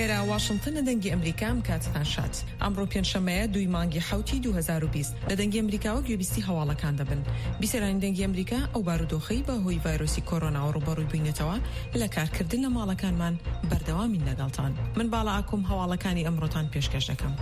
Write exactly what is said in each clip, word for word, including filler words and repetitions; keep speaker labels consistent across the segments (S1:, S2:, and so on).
S1: ئێرە واشنگتن لە دەنگی ئەمریکام کاتتان شات. ئەمڕۆ پێنجشەمەیە دوی مانگی حوتی دوو هەزار و بیست لە دەنگی ئەمریکاوە گوێبیستی هەواڵەکان دەبن. بیسەرانی دەنگی ئەمریکا ئەو بارودۆخەی بە هۆی ڤایرۆسی کۆرۆنا و ڕوبەڕووی بووینەتەوە لە کارکردن لە ماڵەکانمان بەردەوامین لەگەڵتان. من باڵا ئاکۆم هەواڵەکانی ئەمڕۆتان پێشکەش دەکەم.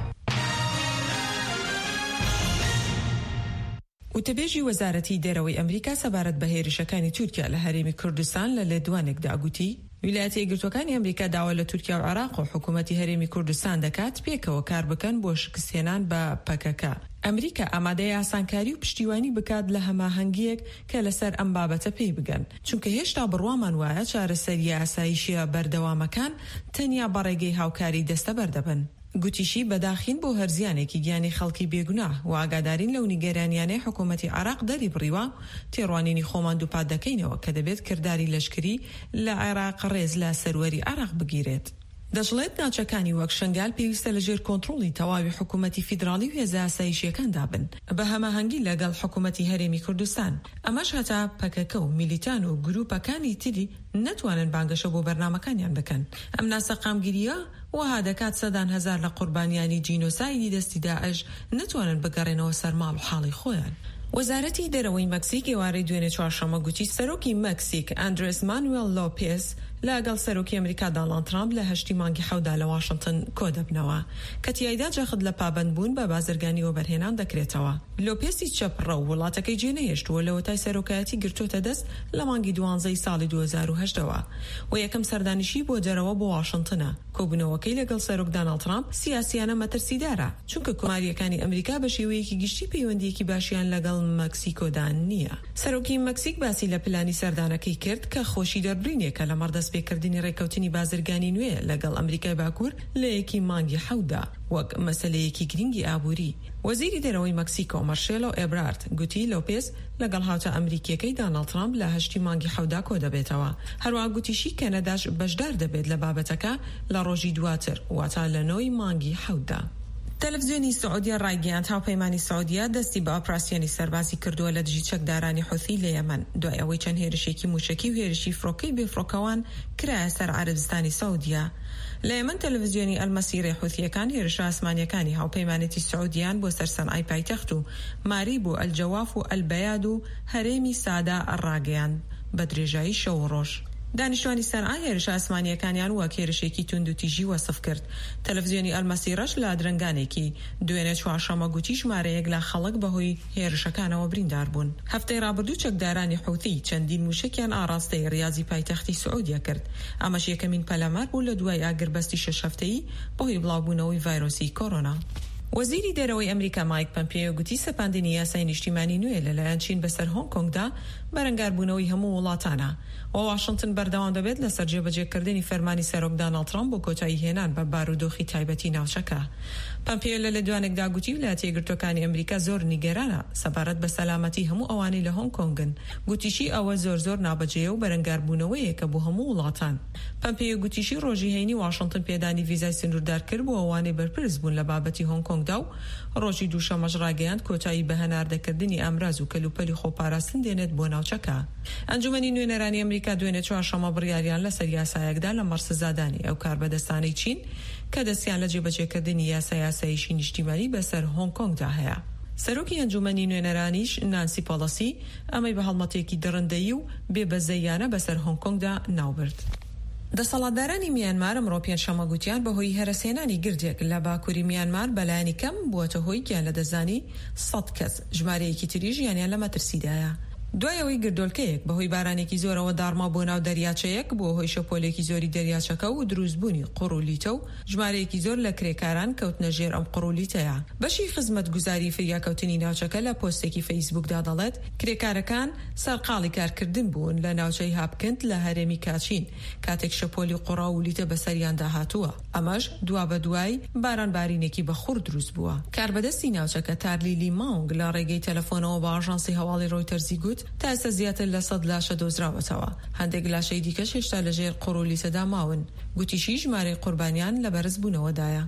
S1: وتەبێژی وەزارەتی دەرەوەی ئەمریکا سەبارەت بە هێرشەکانی تورکیا لە هەرێمی کوردستان لە لێدوانێکدا گوتی ویلایەتە یەکگرتووەکانی ئەمریکا داوا لە تورکیا و عێراق و حکوومەتی هەرێمی کوردستان دەکات پێکەوە کار بکەن بۆ شکستهێنان بە پەکەکە. ئەمریکا ئامادەیە ئاسانکاری و پشتیوانی بکات لە هەماهەنگیەک کە لەسەر ئەم بابەتە پێی بگەن، چونکە هێشتا بڕوامان وایە چارەسەریە ئاسایشیە بەردەوامەکان تەنیا بەڕێگەی هاوکاری دەستە بەردەبن. گوتیشی بەداخین بۆ هەرزیانێکی گیانی خەڵکی بێگوناه و ئاگادارین لەو نیگەرانیانەی حکوومەتی عێراق دەری بڕیوە تێڕوانینی خۆمان دووپات دەکەینەوە کە دەبێت کردداری لەشکری لە عێراق ڕێز لە سەروەری عێراق بگیرێت. دەژڵێت ناوچەکانی وەک شنگال پێویستە لەژێر کۆنتڕۆڵی تەواوی حکوومەتی فیدراڵی و هێزە ئاسایشیەکاندا بن بە هەماهەنگی لەگەڵ حکوومەتی هەرێمی کوردستان. ئەمەش هەتا پەکەکە و میلیتان و گروپەکانی تری نەتوانن بانگەشە بۆ بەرنامەکانیان بکەن. ئەم ناسەقامگیریە وها دەکات سەدان هەزار لە قوربانیانی جینۆسایدی دەستی داعش نەتوانن بگەڕێنەوە سەر ماڵ و حاڵی خۆیان. وەزارەتی دەرەوەی مەکسیک ئێوارەی دوێنێ چوارشەممە گوتی سەرۆکی مەکسیک ئەندرێس مانوێل لۆپێز لەگەڵ سەرۆکی ئەمریکا دۆناڵد ترامپ لە هەشتی مانگی حەودا لە واشنگتن کۆ دەبنەوە کە تیایدا جەخت لە پابەندبوون بە بازرگانی وەبەرهێنان دەکرێتەوە. لۆپێسی چەپڕە و وڵاتەکەی جێنەهێشتووە لە وەتای سەرۆکایەتی گرتوۆتە دەست لە مانگی دوانزەی ساڵی دوو هەزار و هەشتەوە و یەکەم سەردانیشی بۆ دەرەوە بۆ واشنگتنە. کۆبوونەوەکەی لەگەڵ سەرۆک دۆناڵد ترامپ سیاسیانە مەترسیدارە، چونکە کۆماریەکانی ئەمریکا بە شێوەیەکی گشتی پەیوەندیەکی باشیان لەگەڵ مەکسیکۆدا نییە. سەرۆکی مەکسیک باسی لە پلانی سەردانەکەی کرد کە خۆشی دەربڕینێکە لە مەڕدەستپێکردنی ڕێکەوتنی بازرگانی نوێ لەگەڵ ئەمریکای باکوور لە یەکی مانگی حەودا وەک مەسەلەیەکی گرنگی ئابووری. وەزیری دەرەوەی مەکسیکۆ مارشێلۆ ئێبرارد گوتی لۆپێز لەگەڵ هاوتە ئەمریکیەکەی دۆناڵد ترامپ لە هەشتی مانگی حەودا کۆ دەبێتەوە. هەروەها گوتیشی کەنەداش بەشدار دەبێت لە بابەتەکە لە ڕۆژی دواتر واتە لە نۆی مانگی حەودا. تەلەڤیزیۆنی سعودیە ڕایگەیاند هاوپەیمانی سعودیە دەستی بە ئۆپراسیۆنی سەربازی کردووە لە دژی چەکدارانی حوثی لە یەمەن دوای ئەوەی چەند هێرشێکی موشکی و هێرشی فڕۆکەی بێفڕۆکەوان کرایە سەر عەربستانی سعودیە. لە یەمەن تەلەڤیزیۆنی ئەلمەسیرەی حوثیەکان هێرشە ئاسمانیەکانی هاوپەیمانێتی سعودیان بۆ سەر سەنعای پایتەخت و ماریب و ئەلجەواف و ئەلبەیاد و هەرێمی سادا ڕاگەیاند بە درێژایی شەو و ڕۆژ. دانیشتوانی سەنعای هێرشە ئاسمانیەکانیان وەک هێرشێکی توند و تیژی وەسف کرد. تەلەڤیزیۆنی ئەلمەسیرەش لە درنگانێکی دوێنێ چوارشەممە گوتی ژمارەیەک لە خەڵک بەهۆی هێرشەکانەوە بریندار بوون. هەفتەی ڕابردوو چەکدارانی حوثی چەندین موشکیان ئاڕاستەی ریاضی پایتەختی سعودیە کرد. ئەمەش یەکەمین پەلەمار بوو لە دوای ئاگربەستی شەش هەفتەیی بەهۆی بڵاوبوونەوەی ڤایرۆسی کۆرۆنا. وەزیری دەرەوەی ئەمریکا مایک پۆمپیۆ گوتی سەپاندنی یاسای نیشتیمانی نوێ لەلایەن چین بەسەر هۆنگ کۆنگدا بەرەنگاربوونەوەی هەموو وڵاتانە و واشنگتن بەردەوام دەبێت لەسەر جێبەجێکردنی فەرمانی سەرۆک دۆناڵد ترامپ بۆ کۆتایی هێنان بە بارودۆخی تایبەتی ناوچەکە. پۆمپیۆ لە لێدوانێکدا گوتی ویلایەتە یەکگرتووەکانی ئەمریکا زۆر نیگەرانە سەبارەت بە سەلامەتی هەموو ئەوانەی لە هۆنگ کۆنگن. گوتیشی ئەوە زۆر زۆر نابەجێیە و بەرەنگاربوونەوەیەکە بۆ هەموو وڵاتان. پۆمپیۆ گوتیشی ڕۆژی هەینی واشنگتن پێدانی ڤیزای سنووردار کرد بۆ ئەوانەی بەرپرس بوون لە بابەتی هۆنگ کۆنگدا و ڕۆژی دووشەمەش ڕاگەیاند کۆتایی بە هەناردەکردنی ئەمراز و کەلوپەلی خۆپاراستن دێنێت بۆ ناوچەکە. ئەنجومەنی نوێنەرانی ئەمریکا دوێنێ چوارشەممە بڕیاریان لەسەر یاسایەکدا لە مەرسەزادانی ئەو کاربەدەستانەی چین کە دەستیان لە جێبەجێکردنی یاسای ئاسایشی نیشتیمانی بەسەر هۆنگ کۆنگدا هەیە. سەرۆکی ئەنجومەنی نوێنەرانیش نانسی پۆڵسی ئەمەی بە هەڵمەتێکی دڕندەیی و بێبەزەیانە بەسەر هۆنگ کۆنگدا ناوبرد. دەسەڵاتدارانی میانمار ئەمڕۆ پێنجشەممە گوتیان بەهۆی هەرەسێنانی گردێک لە باکووری میانمار بەلایانی کەم بووەتە هۆی گیان لە دەزانی سەد کەس ژمارەیەکی تریژ یانیان لە مەترسیدایە. دوایەوەی گردۆلکەیەک بەهۆی بارانێکی زۆرەوە دارما بۆ ناو دەریاچەیەک بۆ هۆی شەپۆلێکی زۆری دەریاچەکە و دروستبوونی قوڕولیتە و ژمارەیەکی زۆر لە کرێکاران کەوتنە ژێر ئەم قوڕولیتەیە. بەشی خزمەتگوزاری فریاکەوتنی ناوچەکە لە پۆستێکی فەیسبوکدا دەڵێت کرێکارەکان سەرقاڵی کارکردن بوون لە ناوچەی هاپکند لە هەرێمی کاچین کاتێک شەپۆلی قوڕاولیتە بەسەریاندا هاتووە. ئەمەش دوا بە دوای باران بارینێکی بەخوڕ دروست بووە. کاربەدەستی ناوچەکە تارلیلی ماونگ لە ڕێگەی تەلەفۆنەوە بە ئاژانسی هەواڵی ڕۆیتەرزی گوت تا ئێستا زیاتر لە سەد لاشە دۆزراوەتەوە. هەندێک لاشەی دیکەش هێشتا لەژێر قوڕولیتەدا ماون. گوتیشی ژمارەی قوربانیان لە بەرز بوونەوەدایە.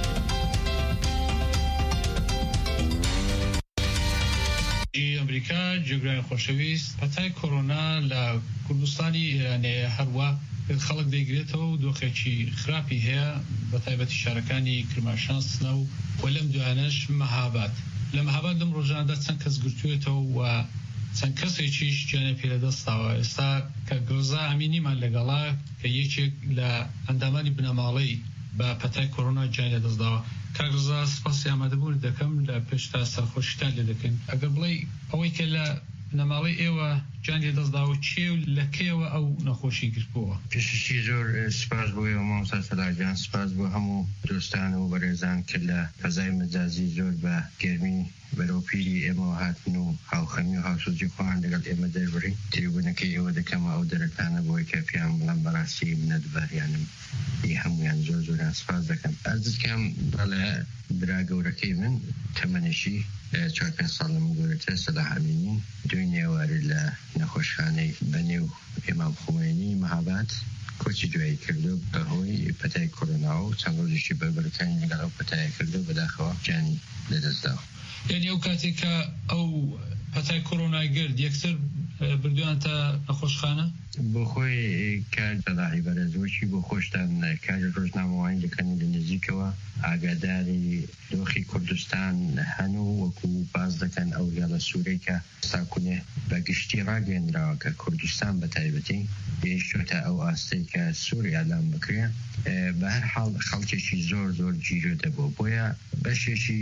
S2: ئەمریکا جێگرانی خۆشەویست پەتای کۆرۆنا لە کوردستانی ئێرانەیە هەروە خەڵک دەیگرێتەوە و دۆخێکی خراپی هەیە بە تایبەتی شارەکانی کرماشان سنە و وەلەم دوانەش مەهاباد لە مەهاباد لەم ڕۆژانەدا چەند کەس گرتوێتەوە و چەند کەسێکیش گیانە پێدەستاوە. ئێستا کە گۆزا ئەمینیمان لەگەڵا کە یەکێک لە ئەندامانی بنەماڵەی بە پەتای کۆرۆنا گیانە دەستداوە. کاگزا سپاسی ئامادەبوون دەکەم لە پێش تا سەرخۆشیتان لێ دەکەن. ئەگەر بڵێ ئەوەی کە لە بنەماڵەی ئێوە گیانی دەستداوە چێ و لەکەیەوە ئەو نەخۆشی گرتبووە؟
S3: پێششی زۆر سپاس بۆ ئێوە مامۆستا سەلاحجان، سپاس بۆ هەموو دۆستان و بەڕێزان کە لە فەزای مەجازی زۆر بە گەرمی بەرەو پیری ئێمەوە هاتن و هاوخەمی و هاوسۆزی خۆیان لەگەڵ ئێمە دەربڕین. تریبوونەکەی ئێوە دەکەمە ئەو دەرەکانە بۆی کە پێیان بڵێم بەڕاستی منەتباریانم هەمویان زۆر زۆران سپاس دەکەم. ئەرزکەم بەڵێ برا گەورەکەی من تەمەنێکی چوار پێنج ساڵ لەمە گەورەتر سەلاح ئەمینی دوی نێوارە لە نەخۆشخانەی بەنێو ئیمام خۆمێنی مەهاباد کۆچی دوایی کردو بەهۆی پەتای کۆرۆنا و چەند ڕۆژێکی بەربەرەکانی لەگەڵ ئەو پەتایە کردو بەداخەوە گیانی لەدەستداوە.
S2: یعنی ئەو کاتێک کە ئەو پەتای کۆرۆنای گرت یەکسەر بردویان تا نەخۆشخانە؟
S3: بۆ خۆی کار دەڵاهی بەرەزۆکی بۆ خۆشتان کاری ڕۆژنامەوانی دەکەن لە نزیکەوە ئاگاداری دۆخی کوردستان هەنوو وەکو باز دەکەن ئەو یاڵە سوورەی کە ساکونێ بە گشتی ڕاگەێنراوە کە کوردستان بە تایبەتی پێشتە ئەو ئاستەی کە سووری ئالام بکرێ بە هەر حاڵ خەڵکێکی زۆر زۆر گیرۆ دەبوو. بۆیە بەشێکی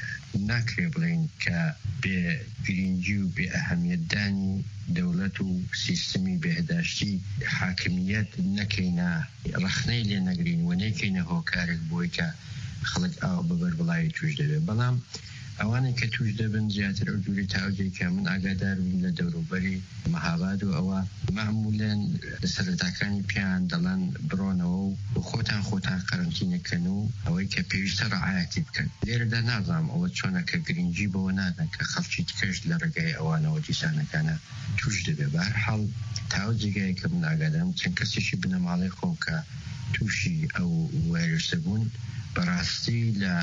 S3: ناکرێ بڵین کە بێ گرنگی و بێ ئەهەمیەتدانی دەوڵەت و سیستمی بێهداشتی حاکمیت نەکەینە ڕەخنەی لێ نەگرین و نەکەینە هۆکارێک بۆی کە خەڵک ئاو بەبەر بڵاوی توش دەبێت. بەڵام ئەوانێک کە توش دەبن زیاتر ئەو دووری تاوجێک کە من ئاگادار بووم لە دەوروبەری مەهاباد و ئەوە معمولەن لە سەرەتاکانی پیان دەڵێن بڕۆنەوە و خۆتان خۆتان قەرنتینەکەن و ئەوەی کە پێویستە ڕەعایەتی بکەن. لێرەدا نازانم ئەوە چۆنە کە گرنگی بەوە نادەن کە خەڵکی تکەش لە ڕێگای ئەوانەوە دیسانەکانە توش دەبێت. بە هەر حاڵ تاو جێگایە کە من ئاگادارم چەند کەسێکی بنەماڵەی خۆم کە تووشی ئەو وایرۆسە بوون بەڕاستی لە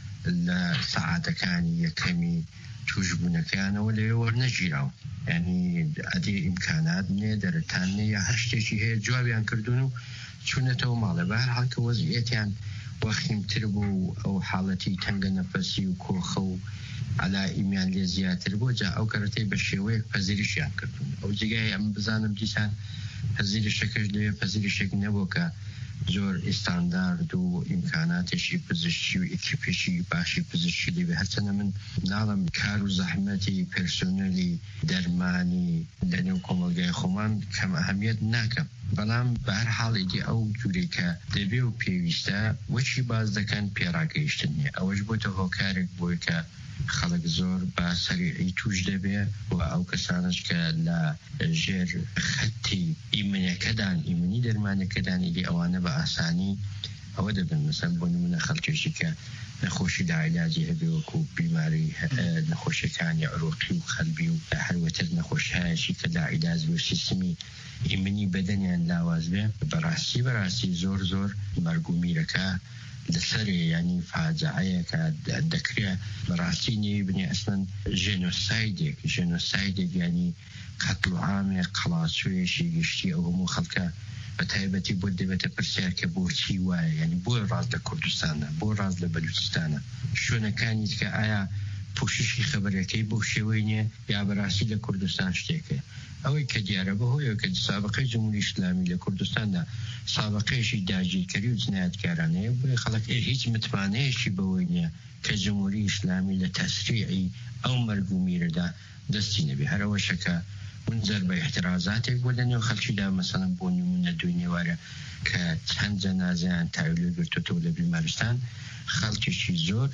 S3: لە سەعاتەکانی یەکەمی توشبوونەکەیانەوە لەوێ وەرنەگیراوە. یعنی ئەدێ ئیمکانات نیە دەرەتان نیە یا هەر شتێکی هەیە جوابیان کردوون و چوونەتەوە ماڵە. بە هەر حاڵ کە وەزعیەتیان وەخیمتر بوو و ئەو حاڵەتی تەنگە نەفەسی و کۆخە و عەلائیمیان لێ زیاتر بوو جا ئەو کەرەتەی بە شێوەیەک پەزیریشیان کردوون. ئەو جێگای ئەم بزانم دیسان پەزیریشەکەش لەوێ پەزیریشێک نەبوو کە زۆر ئستاندارد و ئیمکاناتێکی پزیشکی و ئیکیپێکی باشی پزیشکی لێبێ. هەرچەندە من ناڵم کار و زەحمەتی پێرسۆنەلی دەرمانی لەنێو کۆمەلگای خۆمان کەم ئەهەمیەت ناکەم. بەڵام بە هەر حاڵێکی ئەو جوورێک کە دەبێ و پێویستە وەچی باز دەکەن پێڕاگەیشتن نیە. ئەوەش بۆتە هۆکارێک بۆی کە خەڵک زۆر با سەریعی توش دەبێ و ئەو کەسانش کە لە ژێر خەتی ئیمنەکەدان ئیمنی دەرمانەکەدان ئیدی ئەوانە بە ئاسانی ئەوە دەبن. مەسەن بۆ نمونە خەڵکێکی کە نەخۆشی داعیلاجی هەبێ وەکو بیماری نەخۆشیەکانی عروقی و خەلبی و هەروەتر نەخۆشیایەکی کە داعیلاج بێ سیستمی ئیمنی بەدەنیان لاواز بێ بەڕاستی بەڕاستی زۆر زۆر مەرگ و میرەکە لەسەر ینی فاجعەیە کە دەکرێت بەڕاستی نێوی بنێ ئەسڵەن ژێنۆسایدێک ژێنۆسایدێک ینی قەتڵ و عامێک قەڵاچوویەشی گشتی ئەو هەموو خەڵکە بە تایبەتی بۆ دەبێتە پرسیار کە بۆچی وایە، ینی بۆ ڕاست لە کوردستانە، بۆ ڕاست لە بەلوچستانە، شوێنەکانی کە ئایا پوششی خەبەرەکەی بۆ شێوەی نیە یا بەڕاستی لە کوردستان شتێکە. ئەوەی کە دیارە بەهۆیەوە کە سابقەی جمهوری ئیسلامی لە کوردستاندا سابقەیەشی داگیرکەری و جنایەتکارانەیە بۆیە خەڵک هیچ متمانەیەکی بەوەی نییە کە جمهوری ئیسلامی لە تەسریعی ئەو مەرگ و میرەدا دەستی نەبێ. هەروەشەکە منجەر بە احترازاتێک بۆ لەنێو خەڵکیدا مەسەڵەن بۆ نمونە دوی نێوارە کە چەند جەنازەیان تاویل گرتوتەوە لە بیمارستان خەڵکیشی زۆر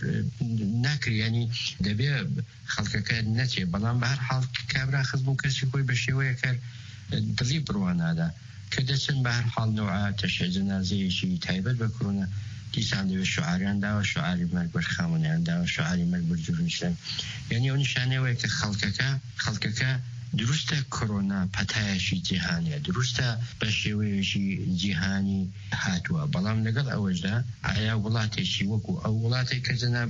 S3: ناکریانی دەبێ خەڵکەکە نەچێ. بەڵام بە هەر حاڵ کابرا خزم و کەسی خۆی بە شێوەیە کار دڵی بڕوانادا کە دەچن بە هەر حاڵ نەوعا تەشە جەنازەیەکی تایبەت بە کۆرۆنا دیسان دەوێت شعاریان داوە شعاری مەرگ بەرخامنیان داوە شعاری مەرگ بەرجورنیشتن. یعنی ئەو نیشانەوەیە کە خەڵکەکە خەڵکەکە دروستە کۆرۆنا پەتایەکی جیهانیە، دروستە بە شێوەیەکی جیهانی هاتووە، بەڵام لەگەڵ ئەوەشدا ئایا وڵاتێکی وەکو ئەو وڵاتێک کە جەناب